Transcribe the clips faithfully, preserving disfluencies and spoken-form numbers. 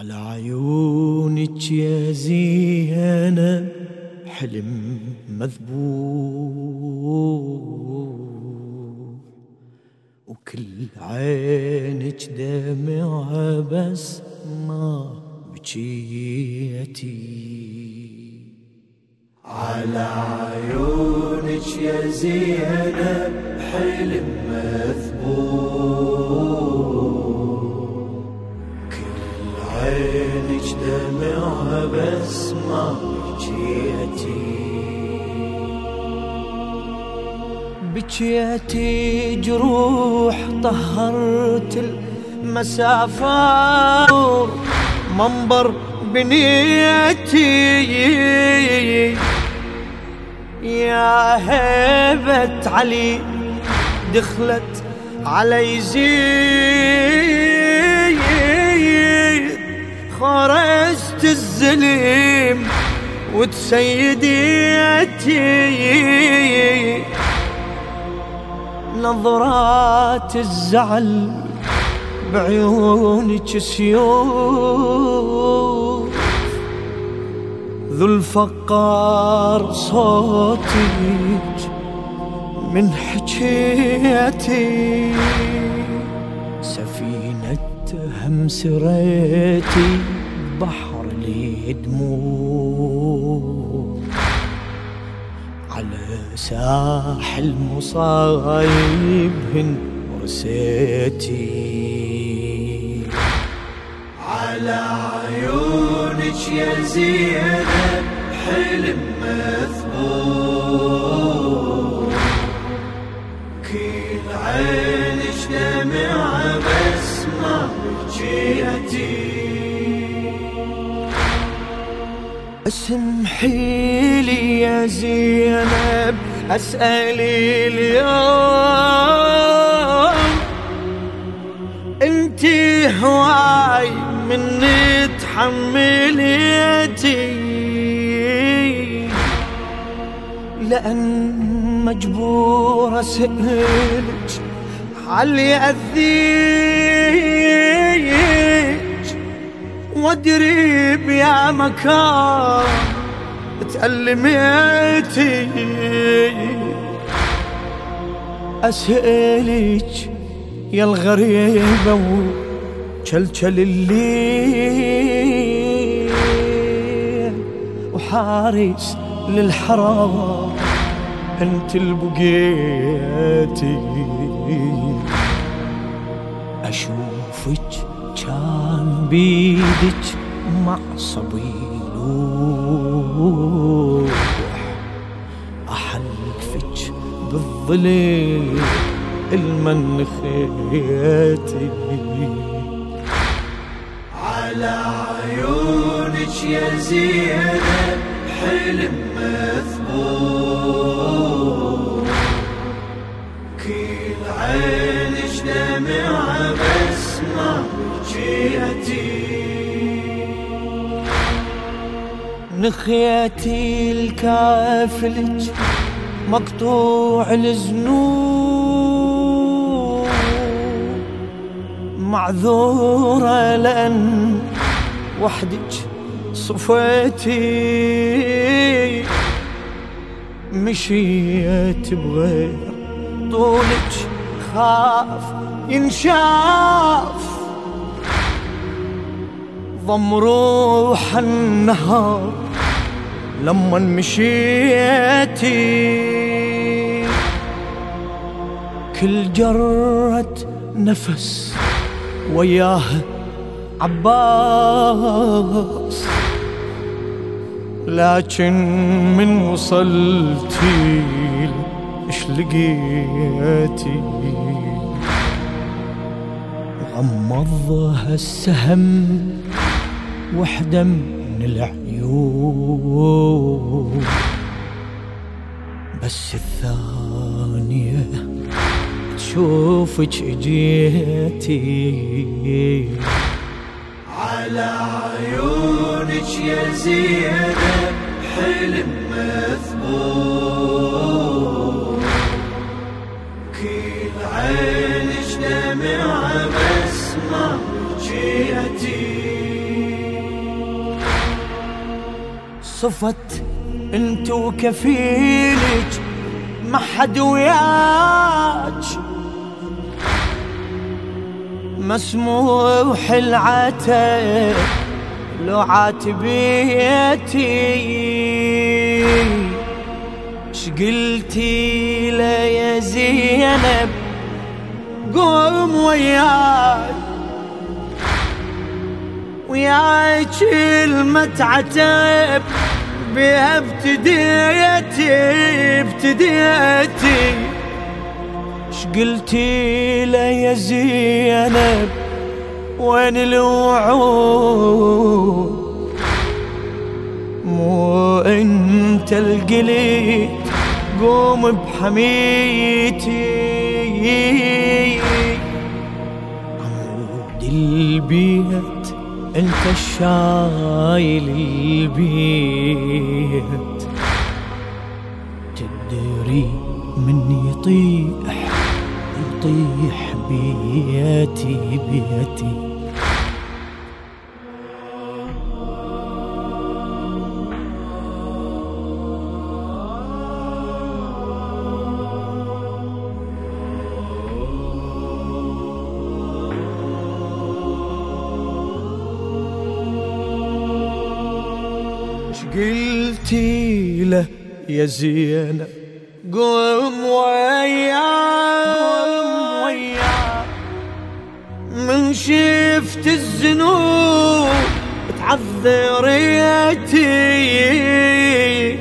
على عيونك يا زينب حلم مذبوح، وكل عينك دمعة بس ما بكيتي. على عيونك يا زينب حلم مذبوح، كل عينك دمعة بس ما بكيتي. بكيتي جروح طهرت المسافات، منبر بنيتي يا هيبة علي دخلت على يزيد، خرجت الزليم وتسيديتي، نظرات الزعل بعيونك سيوف، ذو الفقار صوتك من حكيتي، سفينة هم سريتي بحر لي دموع، على ساحل مصايبهن ورسيتي. على عيونك يا زينب حلم مذبوح، كل عينك دمعة بس ما بكيتي. اسمحي لي يا زينب اسألي اليوم، انتي هواي مني تحمليتي، لأن مجبور أسألك علي أذيك، وادري بيا مكان تألميتي. أسألك يا الغريبة وشلشل الليل، وحارس للحرام انت البقيتي، اشوفك كان بيدك مع صبي لوح، احلفك بالظليل المن خيتي. على عيونك يا زينب حلم مذبوح، كل عينك دمعة بس ما بكيتي. نخيتي الكافلج مقطوع الزنوب، معذورة لأن وحدك صفيتي، مشيت بغير طولك خاف ينشاف، ضم روح النهار لما مشيتي، كل جرة نفس وياها عباس، لكن من وصلتي اش لقيتي، غمضها السهم وحدة من العيون، بس الثانية تشوفك اجيتي. على عيونك يا زينب حلم مذبوح، كل عينك دمعة بس ما بكيتي. صفت انت وكفيلك ما حد وياك، مسموح العتب لو عاتبيتي. شقلتي لا يا زينب قوم وياي، وياي كلمة عتب بها ابتديتي ابتديتي. شقلتي لا يا زينب وين الوعود، مو انت القليل قوم بحميتي. عمود البيت انت الشايل البيت، تدري من يطيح يطيح بيتي بيتي. قلتي له يا زينب قوم وياي، من شفت الذنوب تعذريتي.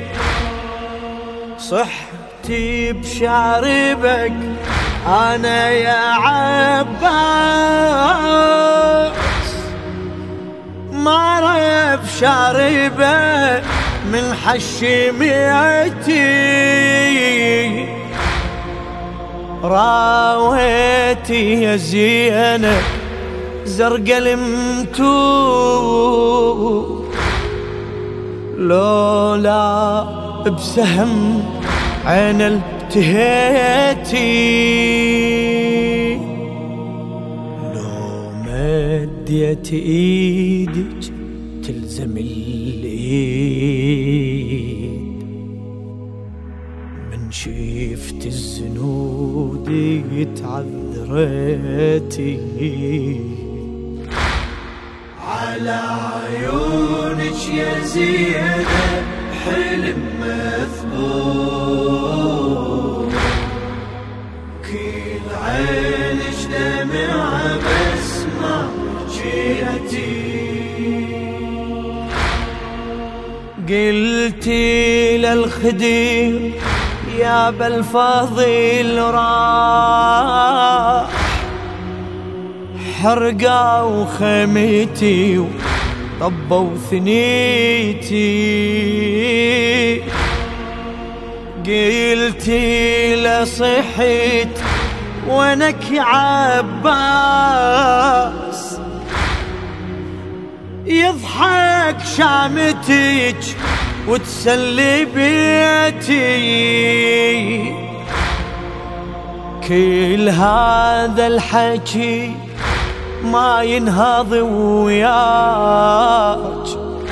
صحتي بشاربك انا يا عباس، ما رف شاربك من حشميتي. راويتي يا زينب زرق الممتو، لولا بسهم عين التهيتي. لو مديت ايدك تلزم الايد، من شفت الزنود تعذرتي. على عيونك يا زينب حلم مثبوت، كل عينك دمع بسمع جيتي. قلتي للخدير يا بالفضيل راح، حرقوا خيمتي وطبوا ثنيتي. قلتي لصحيت وينك يا عباس، يضحك شامتك وتسلي بيتي. كل هذا الحكي ما ينهض وياك،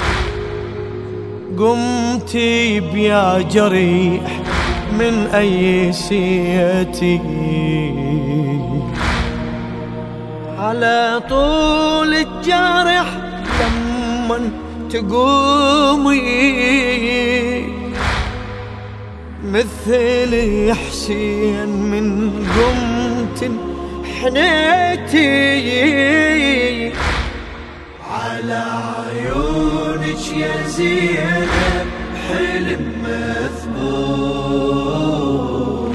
قمتي بيا جريح من أيسيتي. على طول الجرح لمن تقومي مثل حسين من قمت حنيتي. على عيونك يا زينب حلم مثبوت،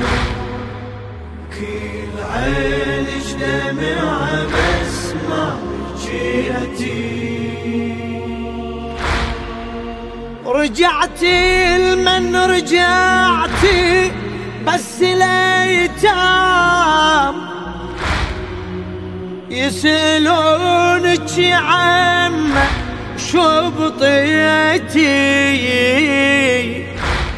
كل عينك دمع بسمع جيتي. رجعتي لمن رجعتي بس ليتام، يسألونك يا عمه شو بطيتي.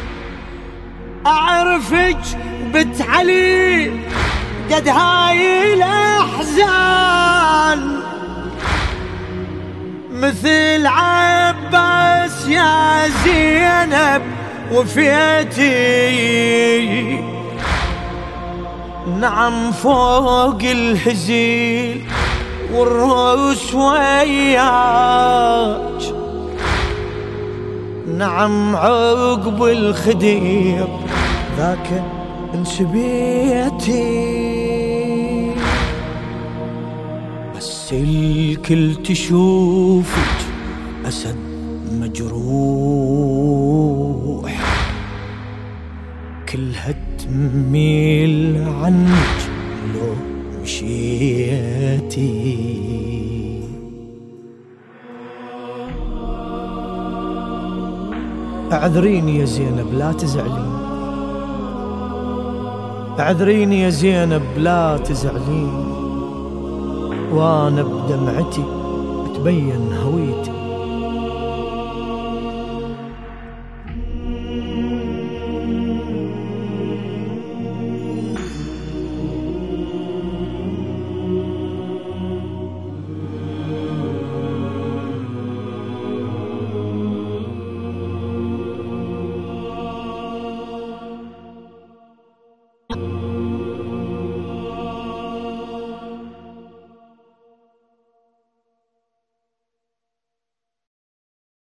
أعرفك بنت علي قد هاي الأحزان، مثل عباس يا زينب وفيتي، نعم فوق الهزيل والروس وياك، نعم عقب الخدير ذاك انسبيتي، بس الكل تشوفك أسد مجروح، كلها تميل عنك لو مشيتي. اعذريني يا زينب لا تزعلين، اعذريني يا زينب لا تزعلين، وانا بدمعتي تبين هويتي.